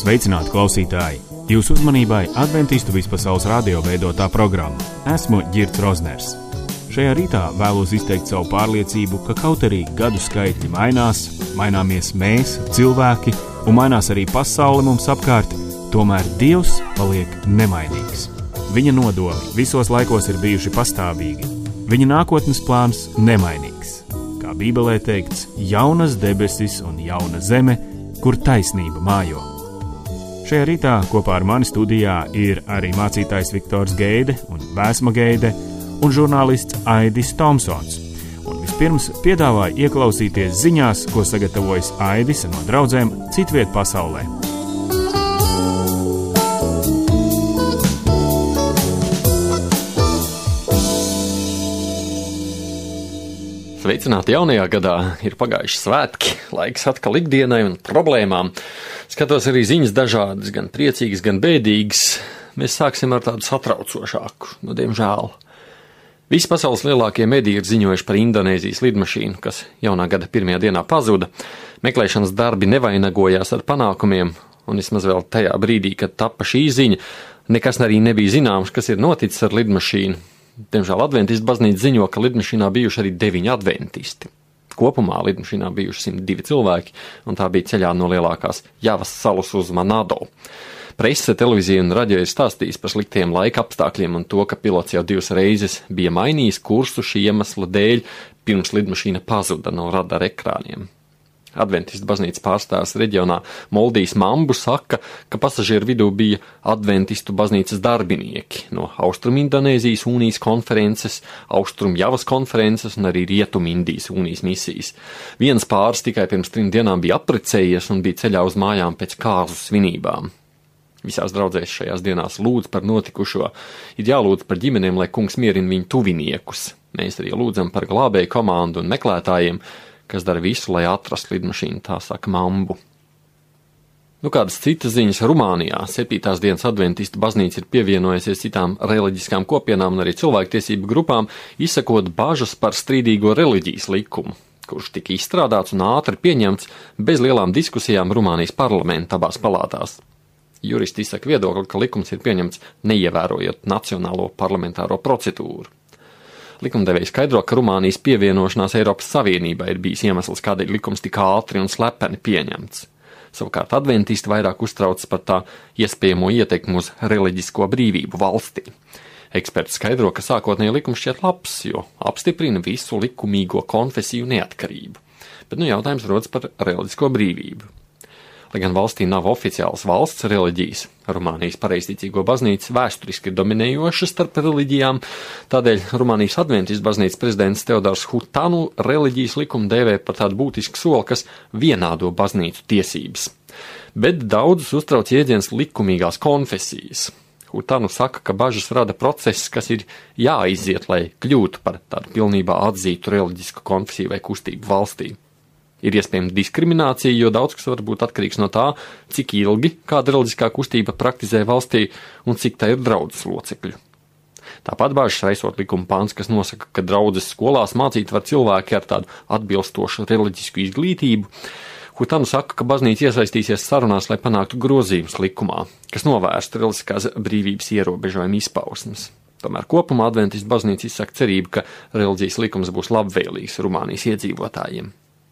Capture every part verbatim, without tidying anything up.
Sveicināti klausītāji! Jūsu uzmanībai Adventistu vispasaules radio veidotā programma. Esmu Ģirds Rozners. Šajā rītā vēlos izteikt savu pārliecību, ka kaut arī gadu skaitļi mainās, maināmies mēs, cilvēki, un mainās arī pasaule mums apkārt, tomēr Dievs paliek nemainīgs. Viņa nodoli visos laikos ir bijuši pastāvīgi. Viņa nākotnes plāns nemainīgs. Kā Bībelē teikts, jaunas debesis un jauna zeme, kur taisnība mājo. Šajā rītā kopā ar mani studijā ir arī mācītājs Viktors Geide un Vēsma Geide un žurnālists Aidis Tomsons. Un vispirms piedāvāju ieklausīties ziņās, ko sagatavojas Aidis no draudzēm citviet pasaulē. Sveicināti jaunajā gadā, ir pagājuši svētki, laiks atkal ikdienai un problēmām. Skatos arī ziņas dažādas, gan priecīgas, gan bēdīgas. Mēs sāksim ar tādu satraucošāku, nu, diemžēl. Visi pasaules lielākie mediji ir ziņojuši par Indonēzijas lidmašīnu, kas jaunā gada pirmajā dienā pazuda. Meklēšanas darbi nevainagojās ar panākumiem, un vismaz vēl tajā brīdī, kad tapa šī ziņa, nekas arī nebija zināms, kas ir noticis ar lidmašīnu. Diemžēl adventistu baznīca ziņo, ka lidmašīnā bijuši arī deviņi adventisti. Kopumā lidmašīnā bijuši simt divi cilvēki, un tā bija ceļā no lielākās Javas salas uz Manado. Prese, televīzija un radio ir stāstījis par sliktiem laika apstākļiem un to, ka pilots jau divas reizes bija mainījis kursu šī iemesla dēļ, pirms lidmašīna pazuda no radara ekrāniem. Adventistu baznīcas pārstāvis reģionā Moldijas Mambu saka, ka pasažieru vidū bija adventistu baznīcas darbinieki no Austrum Indonēzijas unijas konferences, Austrum Javas konferences un arī Rietum Indijas unijas misijas. Viens pāris tikai pirms trim dienām bija apprecējies un bija ceļā uz mājām pēc kāzu svinībām. Visās draudzēs šajās dienās lūdz par notikušo. Ir jālūdz par ģimenēm, lai kungs mierina viņu tuviniekus. Mēs arī lūdzam par glābēju komandu un meklētājiem, kas dara visu, lai atrastu lidmašīnu, tā saka Mambu. Nu, kādas citas ziņas Rumānijā. Septītās dienas adventistu baznīca ir pievienojusies citām reliģiskām kopienām un arī cilvēktiesību grupām, izsakot bažas par strīdīgo reliģijas likumu, kurš tika izstrādāts un ātri pieņemts bez lielām diskusijām Rumānijas parlamenta abās palātās. Juristi izsaka viedokli, ka likums ir pieņemts neievērojot nacionālo parlamentāro procedūru. Likumdevēji skaidro, ka Rumānijas pievienošanās Eiropas Savienībai ir bijis iemesls, kādēļ likums tik ātri un slepeni pieņemts. Savukārt adventisti vairāk uztraucas par tā iespējamo ietekmi uz reliģisko brīvību valstī. Eksperti skaidro, ka sākotnēji likums šķiet labs, jo apstiprina visu likumīgo konfesiju neatkarību. Bet nu jautājums rodas par reliģisko brīvību. Lai gan valstī nav oficiālas valsts reliģijas, Rumānijas pareizticīgo baznīca vēsturiski ir dominējoša starp reliģijām, tādēļ Rumānijas adventistu baznīcas prezidents Teodors Hutanu reliģijas likumu dēvē par tādu būtisku soli, kas vienādo baznīcu tiesības. Bet daudzus uztrauc jēdziens likumīgās konfesijas. Hutanu saka, ka bažas rada process, kas ir jāiziet, lai kļūtu par tādu pilnībā atzītu reliģisku konfesiju vai kustību valstī. Ir iespējama diskriminācija, jo daudz kas var būt atkarīgs no tā, cik ilgi kāda reliģiskā kustība praktizē valstī un cik tā ir draudzes locekļu. Tāpat bāžas raisot likuma pāns, kas nosaka, ka draudzes skolās mācīt var cilvēki ar tādu atbilstošu reliģisku izglītību. Hutanu saka, ka baznīca iesaistīsies sarunās, lai panāktu grozījumus likumā, kas novērstu reliģiskās brīvības ierobežojumu izpausmes. Tomēr kopumā adventistu baznīca izsaka cerību, ka reliģijas likums būs labvēlīgs Rumānijas iedzīvotājiem.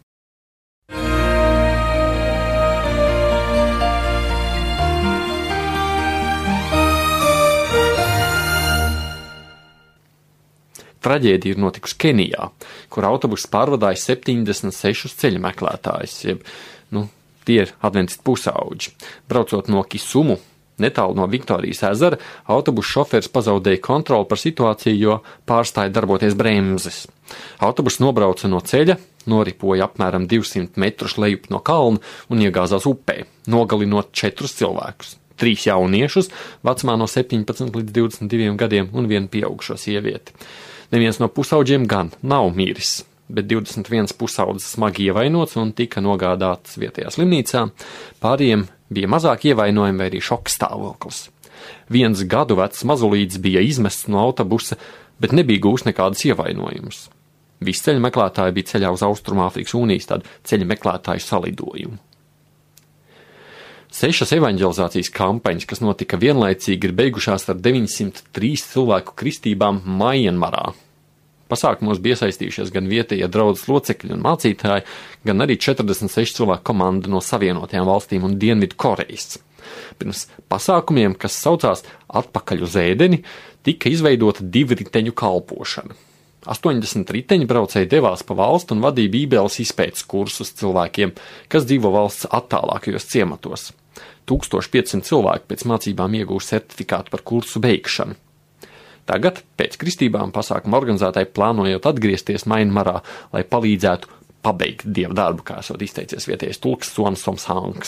Traģēdija ir notikusi Kenijā, kur autobuss pārvadāja septiņdesmit sešus ceļu meklētājus, jeb, nu, tie ir adventistu pusauģi. Braucot no Kisumu, netālu no Viktorijas ezera, autobuss šoferis pazaudēja kontroli par situāciju, jo pārstāja darboties bremzes. Autobuss nobrauca no ceļa, noripoja apmēram divsimt metrus lejup no kalna un iegāzās upē, nogalinot četrus cilvēkus. Trīs jauniešus, vecumā no septiņpadsmit līdz divdesmit diviem gadiem un vienu pieaugušo sievieti. Neviens no pusauģiem gan nav miris, bet divdesmit viens pusaudzes smagi ievainots un tika nogādāts vietējā slimnīcā. Pāriem bija mazāk ievainojumi vai arī šoka stāvoklis. Viens gadu vecs mazulītis bija izmests no autobusa, bet nebija gūs nekādas ievainojumus. Visi ceļu meklētāji bija ceļā uz Austrumāfrikas unijas tādu ceļu meklētāju salidojumu. Sešas evaņģelizācijas kampaņas, kas notika vienlaicīgi, ir beigušās ar deviņsimt trīs cilvēku kristībām Mjanmarā. Pasākumos bija iesaistījušies gan vietējie draudzes locekļi un mācītāji, gan arī četrdesmit seši cilvēku komanda no Savienotajām valstīm un Dienvidu Korejas. Pirms pasākumiem, kas saucās Atpakaļ uz ēdeni, tika izveidota divu riteņu kalpošana. astoņdesmit riteņu braucēji devās pa valstu un vadīja bībeles izpētes kursus cilvēkiem, kas dzīvo valsts attālākajos ciematos. tūkstoš piecsimt cilvēki pēc mācībām iegūst certifikātu par kursu beigšanu. Tagad, pēc kristībām, pasākuma organizētāji plānojot atgriezties Mjanmarā, lai palīdzētu pabeigt dievu darbu, kā esot izteicies vietējais tulks Somsoms Hanks.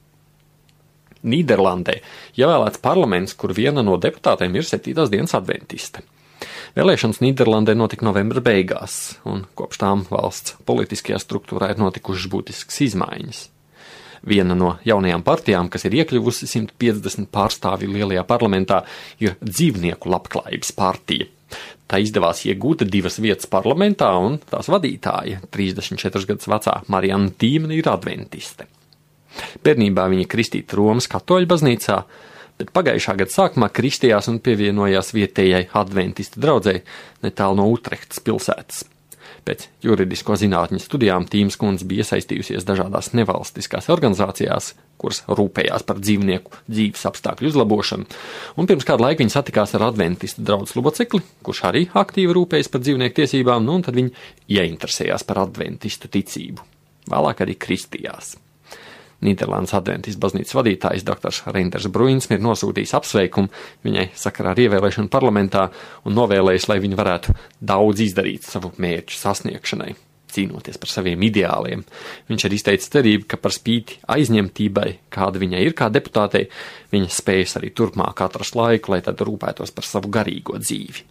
Nīderlandē ievēlēts parlaments, kur viena no deputātēm ir septītās dienas adventiste. Vēlēšanas Nīderlandē notika novembra beigās, un kopš tām valsts politiskajā struktūrā ir notikušas būtiskas izmaiņas. Viena no jaunajām partijām, kas ir iekļuvusi simt piecdesmit pārstāvju lielajā parlamentā, ir Dzīvnieku labklājības partija. Tā izdevās iegūt divas vietas parlamentā, un tās vadītāja, trīsdesmit četras gadus vecā Marianna Tīmene, ir adventiste. Bērnībā viņa kristīta Romas katoļu baznīcā, bet pagājušā gada sākumā kristījās un pievienojās vietējai adventistu draudzei netālu no Utrehtas pilsētas. Pēc juridisko zinātņu studijām Tīmes kundze bija iesaistījusies dažādās nevalstiskās organizācijās, kuras rūpējās par dzīvnieku dzīves apstākļu uzlabošanu, un pirms kādu laiku viņa satikās ar adventistu draudzes locekli, kurš arī aktīvi rūpējas par dzīvnieku tiesībām, nu, un tad viņa ieinteresējās par adventistu ticību. Vēlāk arī kristījās. Nīderlandes adventistu baznīcas vadītājs doktors Reinders Bruins ir nosūtījis apsveikumu viņai sakarā ar ievēlēšanu parlamentā un novēlējis, lai viņa varētu daudz izdarīt savu mērķu sasniegšanai, cīnoties par saviem ideāliem. Viņš ir izteicis cerību, ka par spīti aizņemtībai, kāda viņai ir kā deputātei, viņa spējas arī turpmāk atrast laiku, lai tad rūpētos par savu garīgo dzīvi.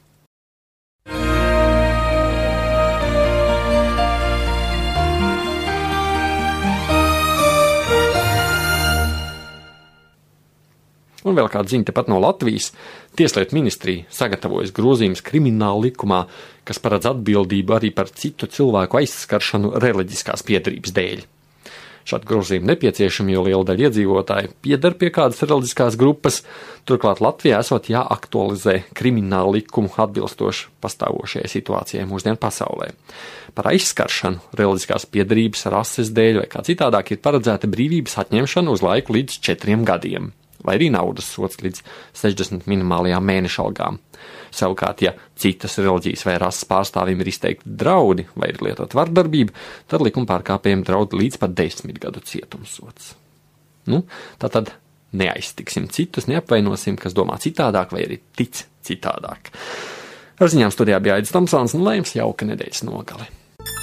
Un vēl kāda ziņa tepat no Latvijas. Tieslietu ministrija sagatavojas grozījumus krimināla likumā, kas paredz atbildību arī par citu cilvēku aizskaršanu reliģiskās piedarības dēļ. Šādi grozījumi nepieciešami, jo liela daļa iedzīvotāji pieder pie kādas reliģiskās grupas, turklāt Latvijā esot jāaktualizē krimināla likumu atbilstoši pastāvošajai situācijai mūsdienu pasaulē. Par aizskaršanu reliģiskās piedarības rases dēļ vai kā citādāk ir paredzēta brīvības atņemšana uz laiku līdz četriem gadiem. Vai arī naudas sods līdz sešdesmit minimālajām mēneša algām. Savukārt, ja citas reliģijas vai rases pārstāvjiem ir izteikti draudi vai ir lietot vardarbību, tad likuma pārkāpējiem draud līdz pat desmit gadu cietumsods. Nu, tātad neaiztiksim citus, neapvainosim, kas domā citādāk vai arī tic citādāk. Ar ziņām studijā bija Aidis Tomsons un lai jums jauka nedēļas nogale.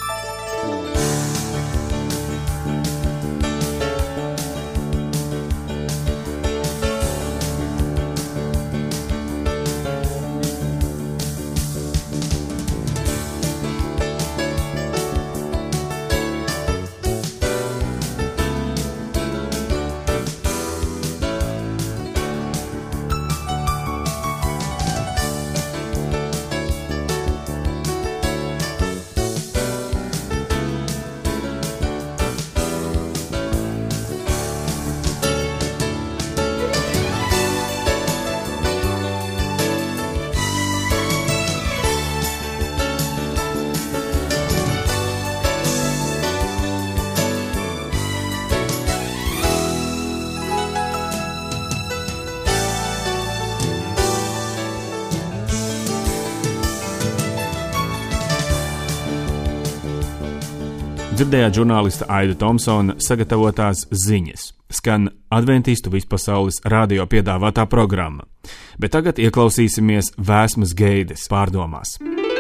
Dzirdējāt žurnālista Aida Tomsona sagatavotās ziņas. Skan Adventistu vispasaules radio piedāvātā programma. Bet tagad ieklausīsimies Vēsmas Geides pārdomās.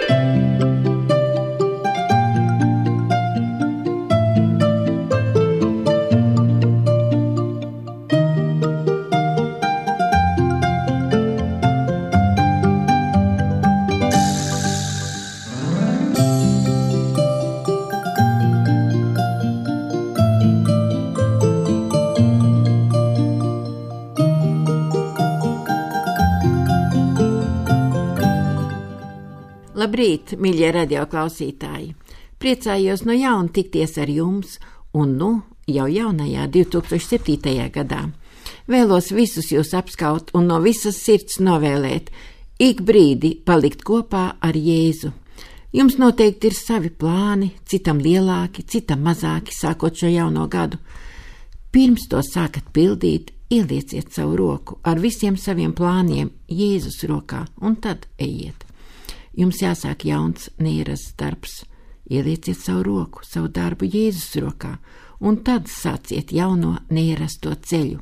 Labrīt, mīļie radio klausītāji! Priecājos no jauna tikties ar jums, un nu jau jaunajā divi tūkstoši septītajā gadā. Vēlos visus jūs apskaut un no visas sirds novēlēt, ik brīdi palikt kopā ar Jēzu. Jums noteikti ir savi plāni, citam lielāki, citam mazāki, sākot šo jauno gadu. Pirms to sākat pildīt, ielieciet savu roku ar visiem saviem plāniem Jēzus rokā un tad ejiet. Jums jāsāk jauns, neierasts darbs. Ielieciet savu roku, savu darbu Jēzus rokā un tad sāciet jauno, neierasto ceļu.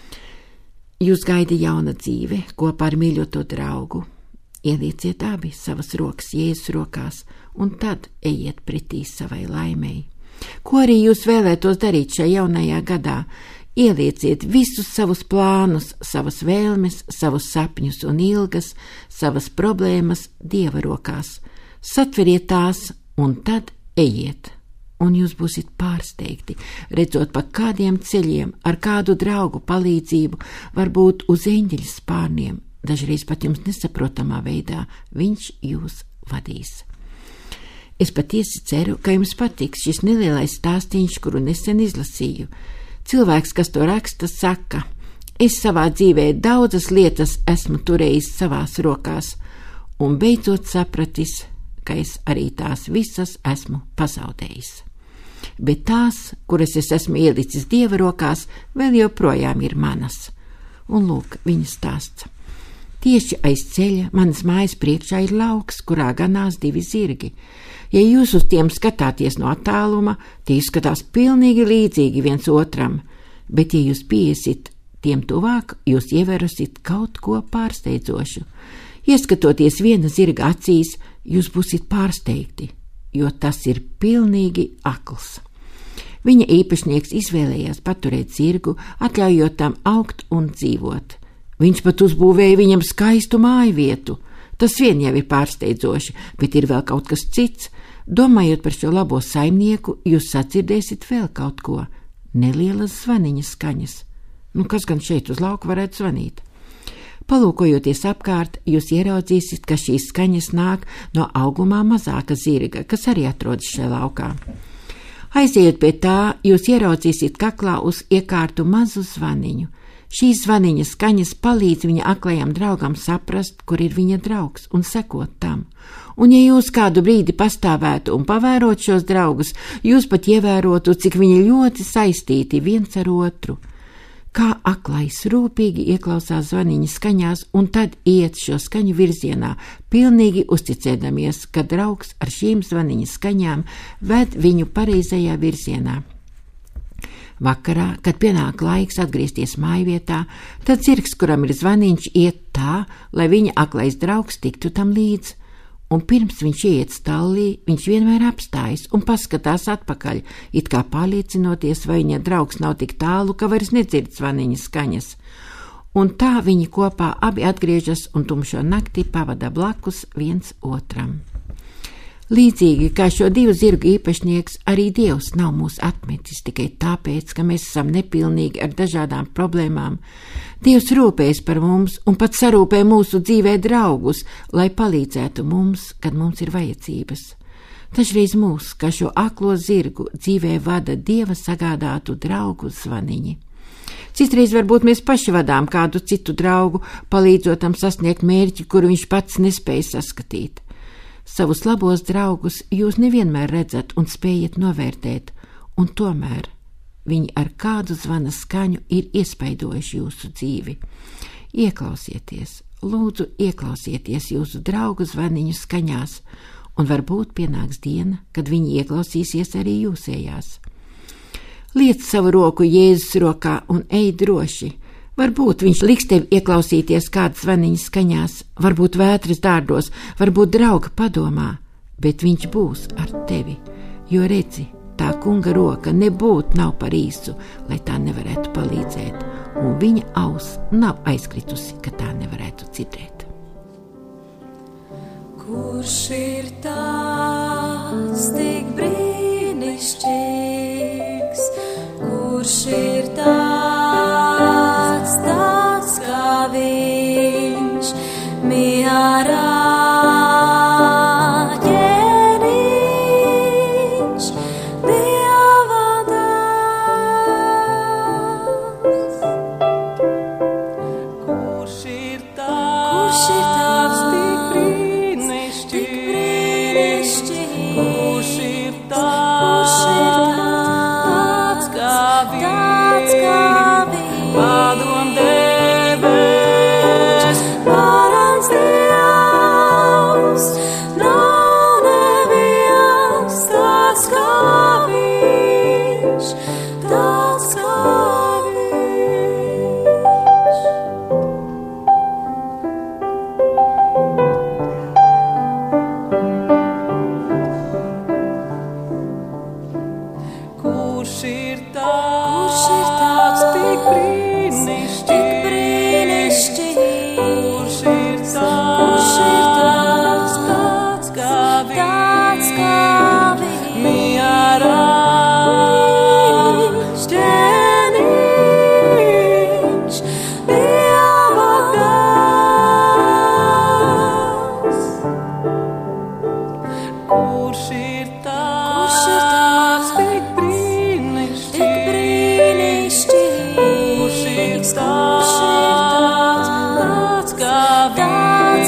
Jūs gaida jauna dzīve kopā ar mīļoto draugu. Ielieciet abi savas rokas Jēzus rokās un tad ejiet pretī savai laimei. Ko arī jūs vēlētos darīt šajā jaunajā gadā? Ielieciet visus savus plānus, savas vēlmes, savus sapņus un ilgas, savas problēmas Dieva rokās. Satveriet tās un tad ejiet. Un jūs būsiet pārsteigti, redzot pa kādiem ceļiem, ar kādu draugu palīdzību, varbūt uz eņģeļa spārniem, dažreiz pat jums nesaprotamā veidā viņš jūs vadīs. Es patiesi ceru, ka jums patiks šis nelielais stāstīņš, kuru nesen izlasīju. Cilvēks, kas to raksta, saka, es savā dzīvē daudzas lietas esmu turējis savās rokās un beidzot sapratis, ka es arī tās visas esmu pazaudējis. Bet tās, kuras es esmu ielicis Dieva rokās, vēl joprojām ir manas. Un lūk, viņa stāsts. Tieši aiz ceļa manas mājas priekšā ir lauks, kurā ganās divi zirgi. Ja jūs uz tiem skatāties no attāluma, tie izskatās pilnīgi līdzīgi viens otram, bet ja jūs pieiesit tiem tuvāk, jūs ievērosit kaut ko pārsteidzošu. Ieskatoties viena zirga acīs, jūs būsiet pārsteigti, jo tas ir pilnīgi akls. Viņa īpašnieks izvēlējās paturēt zirgu, atļaujot tam augt un dzīvot. Viņš pat uzbūvēja viņam skaistu māju vietu. Tas vien jau ir pārsteidzoši, bet ir vēl kaut kas cits. Domājot par šo labo saimnieku, jūs sadzirdēsiet vēl kaut ko. Nelielas zvaniņa skaņas. Nu, kas gan šeit uz lauku varētu zvanīt? Palūkojoties apkārt, jūs ieraudzīsiet, ka šīs skaņas nāk no augumā mazāka zirga, kas arī atrodas šajā laukā. Aiziet pie tā, jūs ieraudzīsiet kaklā uz iekārtu mazu zvaniņu. Šīs zvaniņa skaņas palīdz viņa aklajam draugam saprast, kur ir viņa draugs, un sekot tam. Un ja jūs kādu brīdi pastāvētu un pavērot šos draugus, jūs pat ievērotu, cik viņi ļoti saistīti viens ar otru. Kā aklais rūpīgi ieklausās zvaniņa skaņās un tad iet šo skaņu virzienā, pilnīgi uzticēdamies, ka draugs ar šīm zvaniņa skaņām ved viņu pareizajā virzienā. Vakarā, kad pienāk laiks atgriezties mājvietā, tad zirgs, kuram ir zvaniņš, iet tā, lai viņa aklais draugs tiktu tam līdz, un pirms viņš iet stallī, viņš vienmēr apstājas un paskatās atpakaļ, it kā pārliecinoties, vai viņa draugs nav tik tālu, ka vairs nedzird zvaniņa skaņas. Un tā viņi kopā abi atgriežas un tumšo nakti pavada blakus viens otram. Līdzīgi kā šo divu zirgu īpašnieks, arī Dievs nav mūs atmetis tikai tāpēc, ka mēs esam nepilnīgi ar dažādām problēmām. Dievs rūpējas par mums un pat sarūpē mūsu dzīvē draugus, lai palīdzētu mums, kad mums ir vajadzības. Dažreiz mūs, kā šo aklo zirgu, dzīvē vada Dieva sagādātu draugu zvaniņi. Citreiz varbūt mēs paši vadām kādu citu draugu, palīdzot tam sasniegt mērķi, kuru viņš pats nespēja saskatīt. Savus labos draugus jūs nevienmēr redzat un spējat novērtēt, un tomēr viņi ar kādu zvana skaņu ir iespaidojuši jūsu dzīvi. Ieklausieties, lūdzu ieklausieties jūsu draugu zvaniņu skaņās, un varbūt pienāks diena, kad viņi ieklausīsies arī jūsējās. Liec savu roku Jēzus rokā un ej droši. Varbūt viņš liks tev ieklausīties kādas zvaniņa skaņās, varbūt vētras dārdos, varbūt drauga padomā, bet viņš būs ar tevi, jo redzi, tā kunga roka nebūt nav par īsu, lai tā nevarētu palīdzēt, un viņa auss nav aizkritusi, ka tā nevarētu dzirdēt. Kurš ir tāds tik brīnišķīgs, kurš ir tāds, tāds kā viņš, mierā ķēniņš, Dieva dēls. kurš ir tāds, kurš ir tāds tik brīnišķīgs, tik brīnišķīgs, kurš ir tāds, kurš ir tāds, tāds kā viņš, tāds kā viņš, mierā, ķēniņš, Dieva gars, kurš ir tāds, kurš ir tāds, tik brīnišķīgs, tik brīnišķīgs, kurš ir tāds, tāds kā viņš,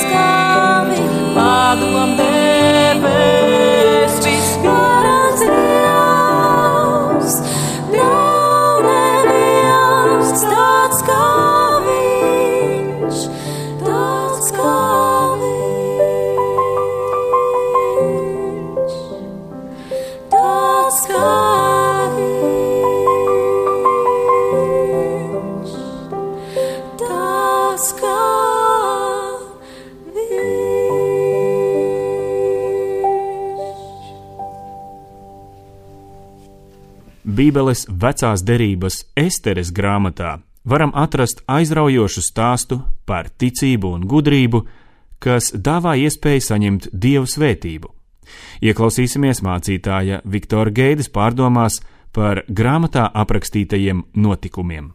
padom debes, viss garants Dievs, nav neviens tāds kā viņš, tāds kā viņš, tāds kā viņš, tāds kā Bībeles vecās derības Esteres grāmatā varam atrast aizraujošu stāstu par ticību un gudrību, kas dāvā iespēju saņemt Dievu svētību. Ieklausīsimies mācītāja Viktora Geides pārdomās par grāmatā aprakstītajiem notikumiem.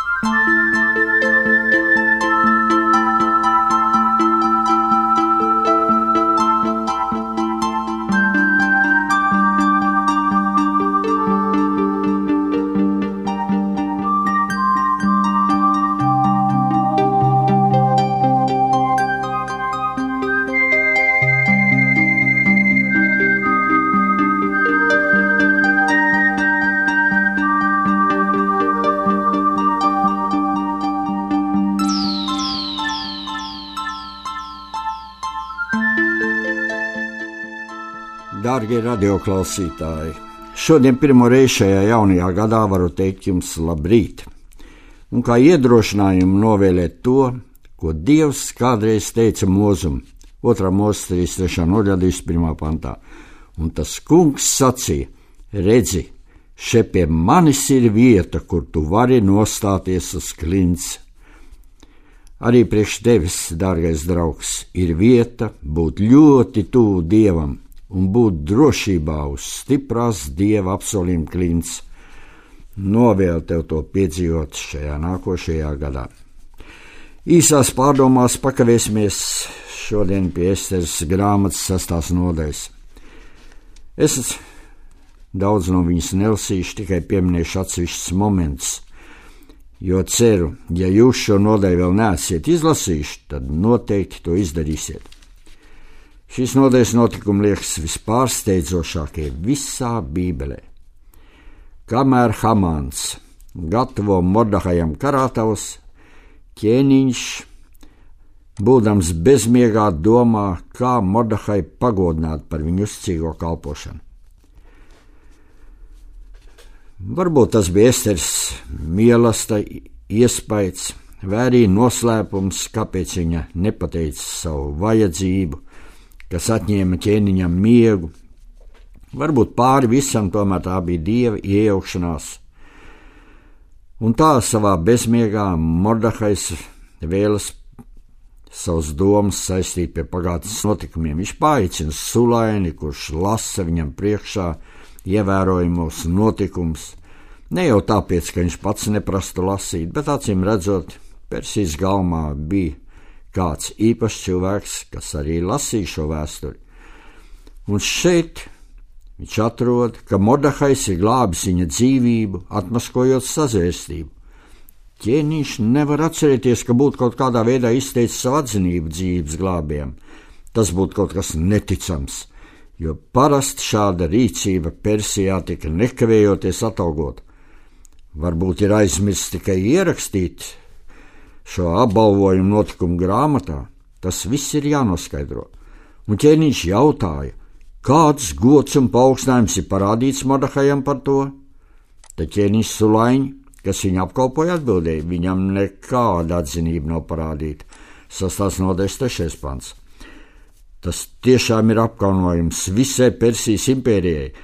Dārgie radioklausītāji, šodien pirmo reizi šajā jaunajā gadā varu teikt jums labrīt, un kā iedrošinājumu novēlēt to, ko Dievs kādreiz teica Mozum, otrā Mūzes trīsdesmit trešā nodaļa divdesmit pirmā pantā, un tas kungs sacīja: redzi, še pie manis ir vieta, kur tu vari nostāties uz klints. Arī priekš tevis, dārgais draugs, ir vieta būt ļoti tuvu Dievam un būt drošībā uz stiprās Dieva apsolījuma klints. Novēlu tev to piedzīvot šajā nākošajā gadā. Īsās pārdomās pakavēsimies šodien pie Esteres grāmatas sestās nodaļas. Es daudz no viņas nelasīšu, tikai pieminēšu atsevišķus momentus, jo ceru, ja jūs šo nodaļu vēl neesiet izlasījuši, tad noteikti to izdarīsiet. Šīs nodaļas notikumi liekas vispārsteidzošākie visā Bībelē. Kamēr Hamāns gatavo Mordahajam karātavus, ķēniņš, būdams bezmiegā, domā, kā Mordahai pagodināt par viņu uzticīgo kalpošanu. Varbūt tas bija Esteres mīlesta iespaids, vai arī noslēpums, kāpēc viņa nepateica savu vajadzību, kas atņēma ķēniņam miegu. Varbūt pāri visam tomēr tā bija Dieva iejaukšanās. Un tā savā bezmiegā Mordahais vēlas savus domas saistīt pie pagātnes notikumiem. Viņš paaicina Sulaini, kurš lasa viņam priekšā ievērojamos notikumus. Ne jau tāpēc, ka viņš pats neprastu lasīt, bet acīm redzot, Persijas galmā bija kāds īpašs cilvēks, kas arī lasīja šo vēsturi. Un šeit viņš atrod, ka Mordahais ir glābis viņa dzīvību, atmaskojot sazvērstību. Ķēniņš nevar atcerēties, ka būtu kaut kādā veidā izteicis savu atzinību dzīves glābiem. Tas būtu kaut kas neticams, jo parasti šāda rīcība Persijā tika nekavējoties atalgota. Varbūt ir aizmirsts tikai ierakstīt šo apbalvojumu notikumu grāmatā. Tas viss ir jānoskaidro. Un ķēniņš jautāja, kāds gods un paaugstinājums ir parādīts Mordahajam par to? Tad ķēniņš Sulaiņi, kas viņu apkalpoja, atbildēja, viņam nekāda atzinība nav parādīta. Sastās nodaļas trešais pants. Tas tiešām ir apkaunojums visai Persijas impērijai,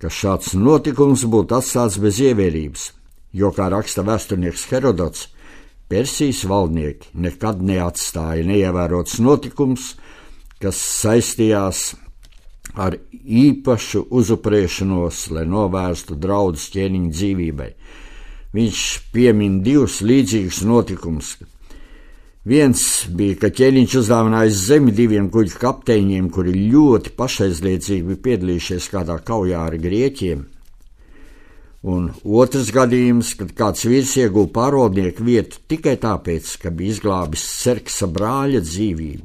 ka šāds notikums būtu atstāts bez ievērības, jo, kā raksta vēsturnieks Herodots, Persijas valdnieki nekad neatstāja neievērots notikums, kas saistījās ar īpašu uzupurēšanos, lai novērstu draudus ķēniņa dzīvībai. Viņš piemin divus līdzīgus notikumus. Viens bija, ka ķēniņš uzdāvinājis zemi diviem kuģu kapteiņiem, kuri ļoti pašaizliedzīgi bija piedalījušies kādā kaujā ar grieķiem. Un otrs gadījums, kad kāds vīrs ieguva pārvaldnieku vietu tikai tāpēc, ka bija izglābis Serksa brāļa dzīvību.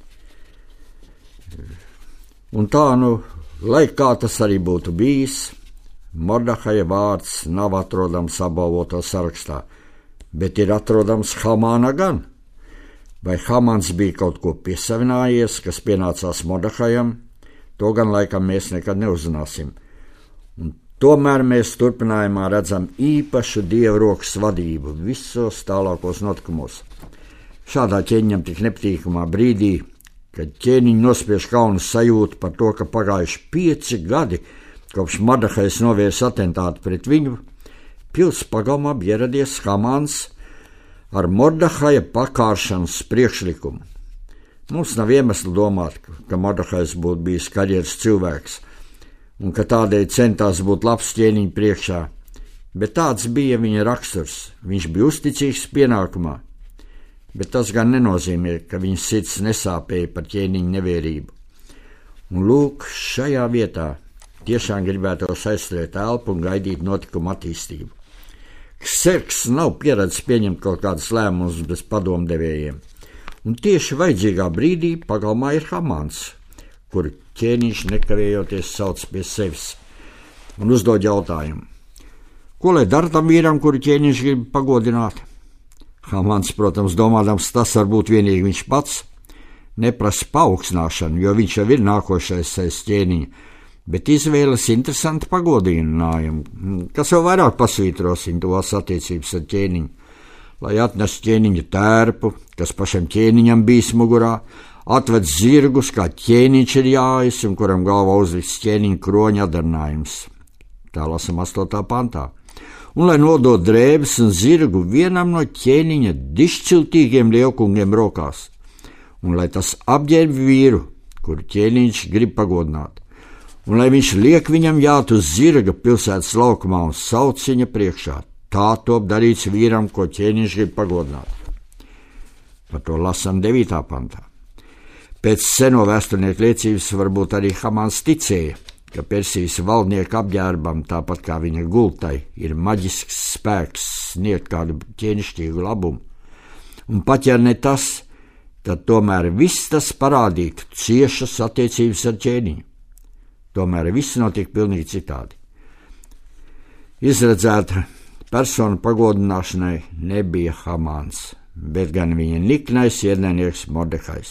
Un tā, nu, lai kā tas arī būtu bijis, Mordehaja vārds nav atrodams apbalvoto sarakstā, bet ir atrodams Hamāna gan. Vai Hamāns bija kaut ko piesavinājies, kas pienācās Mordehajam, to gan laikam mēs nekad neuzzināsim. Un tomēr mēs turpinājumā redzam īpašu Dieva rokas vadību visos tālākos notikumos. Šādā ķēniņam tik nepatīkamā brīdī, kad ķēniņi nospiež kaunu sajūtu par to, ka pagājuši pieci gadi, kopš Mordehajs novies atentātu pret viņu, pils pagalmā bija ieradies Hamāns ar Mordehaja pakāršanas priekšlikumu. Mums nav iemesla domāt, ka Mordehajs būtu bijis karjeras cilvēks un ka tādēļ centās būt labs ķēniņa priekšā, bet tāds bija viņa raksturs. Viņš bija uzticīgs pienākumā, bet tas gan nenozīmē, ka viņa sirds nesāpēja par ķēniņa nevērību. Un lūk, šajā vietā tiešām gribētos aizturēt elpu un gaidīt notikumu attīstību. Serks nav pieredzējis pieņemt kaut kādus lēmumus bez padomdevējiem, un tieši vajadzīgā brīdī pagalmā ir Hamāns, kuru ķēniņš nekavējoties sauc pie sevis un uzdod jautājumu: ko lai dara tam vīram, kuru ķēniņš grib pagodināt? Hamāns, protams, domādams, tas var būt vienīgi viņš pats, neprasa paaugstināšanu, jo viņš jau ir nākošais aiz ķēniņa, bet izvēlas interesantu pagodinājumu, kas vēl vairāk pasvītrosina tos attiecības ar ķēniņu, lai atnestu ķēniņa tērpu, kas pašam ķēniņam bijis mugurā, atved zirgus, kā ķēniņš ir jājis un kuram galvā uzliks ķēniņa kroņa adarinājums. Tā lasam astotā pantā. Un lai nodod drēbes un zirgu vienam no ķēniņa dišciltīgiem lielkungiem rokās, un lai tas apģērb vīru, kuru ķēniņš grib pagodināt, un lai viņš liek viņam jāt uz zirga pilsētas laukumā un sauc viņa priekšā. Tā top darīts vīram, ko ķēniņš grib pagodināt. Par to lasam devītā pantā. Pēc seno vēsturnieku liecības varbūt arī Hamāns ticēja, ka Persijas valdnieka apģērbam, tāpat kā viņa gultai, ir maģisks spēks sniegt kādu ķēnišķīgu labumu. Un pat ja ne tas, tad tomēr viss tas parādītu ciešas attiecības ar ķēniņu. Tomēr viss notika pilnīgi citādi. Izredzēta persona pagodināšanai nebija Hamāns, bet gan viņa niknais ienaidnieks Mordehajs.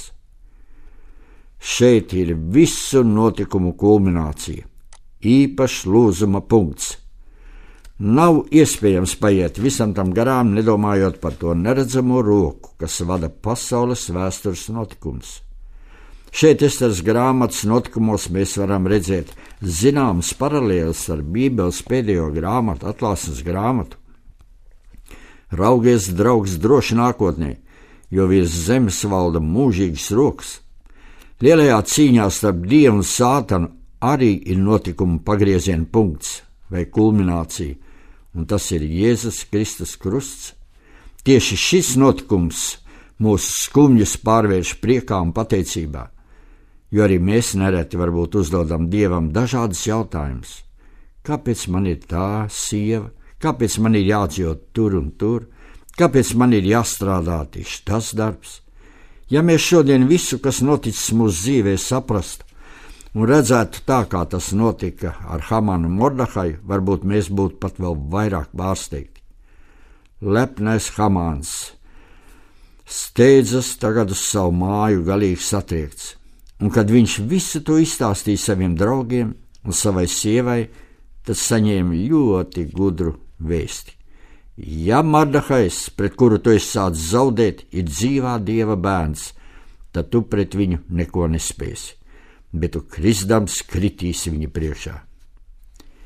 Šeit ir visu notikumu kulminācija, īpašs lūzuma punkts. Nav iespējams paiet visam tam garām, nedomājot par to neredzamo roku, kas vada pasaules vēstures notikums. Šeit Esteras grāmatas notikumos mēs varam redzēt zināmas paralēles ar Bībeles pēdējo grāmatu, atklāsmes grāmatu. Raugies, draugs, droši nākotnē, jo virs zemes valda mūžīgas rokas. Lielajā cīņā starp Dievu un Sātanu arī ir notikuma pagrieziena punkts vai kulminācija, un tas ir Jēzus Kristus krusts. Tieši šis notikums mūsu skumjus pārvērš priekā un pateicībā, jo arī mēs nereti varbūt uzdodam Dievam dažādas jautājumus. Kāpēc man ir tā sieva? Kāpēc man ir jādzīvot tur un tur? Kāpēc man ir jāstrādā tieši tas darbs? Ja mēs šodien visu, kas noticis mūsu dzīvē, saprastu un redzētu tā, kā tas notika ar Hamānu un Mordehaju, varbūt mēs būtu pat vēl vairāk pārsteigti. Lepnais Hamāns steidzas tagad uz savu māju galīgi satriekts, un kad viņš visu to izstāstīja saviem draugiem un savai sievai, tad saņēma ļoti gudru vēsti. Ja Mordehajs, pret kuru tu esi sācis zaudēt, ir dzīvā Dieva bērns, tad tu pret viņu neko nespēsi, bet tu krisdams kritīsi viņa priekšā.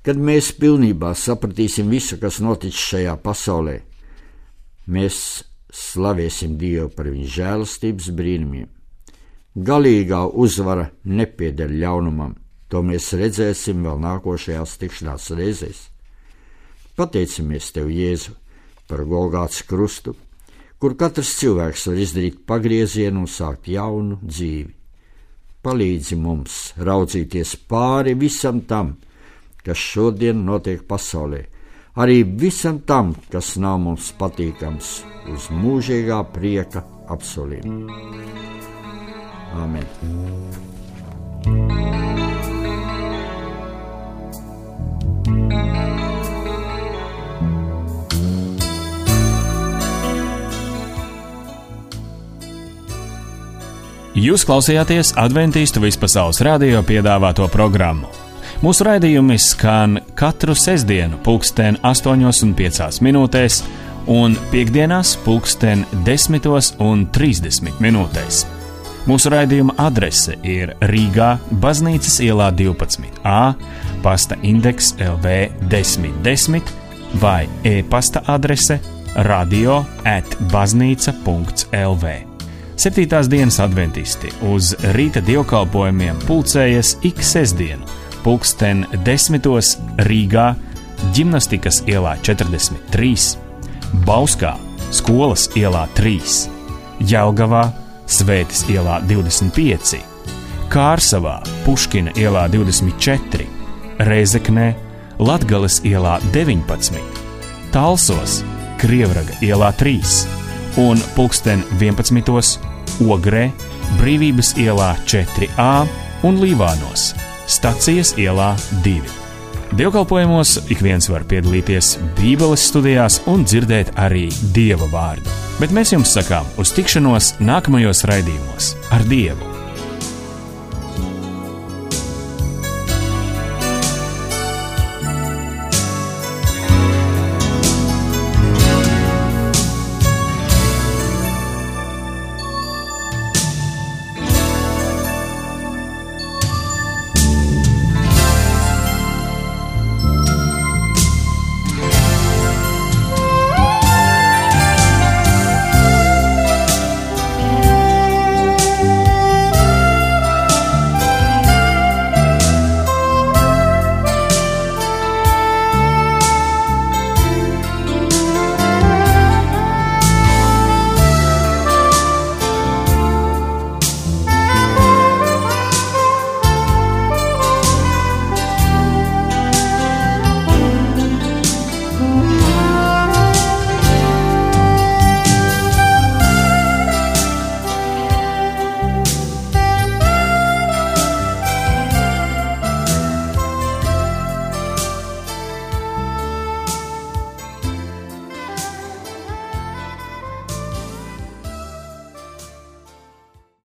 Kad mēs pilnībā sapratīsim visu, kas noticis šajā pasaulē, mēs slavēsim Dievu par viņa žēlastības brīnumiem. Galīgā uzvara nepieder ļaunumam, to mēs redzēsim vēl nākošajās tikšanās reizēs. Pateicamies Tev, Jēzu, par Golgātas krustu, kur katrs cilvēks var izdarīt pagriezienu un sākt jaunu dzīvi. Palīdzi mums raudzīties pāri visam tam, kas šodien notiek pasaulē, arī visam tam, kas nav mums patīkams, uz mūžīgā prieka apsoliem. Āmen. Jūs klausījāties Adventīstu vispasaules radio piedāvāto programmu. Mūsu raidījumi skan katru sestdienu pulksten astoņos un piecās minūtēs un piektdienās pulksten desmitos un trīsdesmit minūtēs. Mūsu raidījuma adrese ir Rīgā, Baznīcas ielā divpadsmit A, pasta indeks L V desmit desmit vai e-pasta adrese radio at baznīca punkts L V. Septītās dienas adventisti uz rīta dievkalpojumiem pulcējas ik sestdienu, pulksten desmitos Rīgā, Ģimnastikas ielā četrdesmit trīs, Bauskā, Skolas ielā trīs, Jelgavā, Svētes ielā divdesmit pieci, Kārsavā, Puškina ielā divdesmit četri, Rēzeknē, Latgales ielā deviņpadsmit, Talsos, Krievraga ielā trīs un pulksten vienpadsmitos Ogrē, Brīvības ielā četri A un Līvānos, Stacijas ielā divi. Dievkalpojumos ik viens var piedalīties Bībeles studijās un dzirdēt arī Dieva vārdu. Bet mēs jums sakām uz tikšanos nākamajos raidījumos ar Dievu.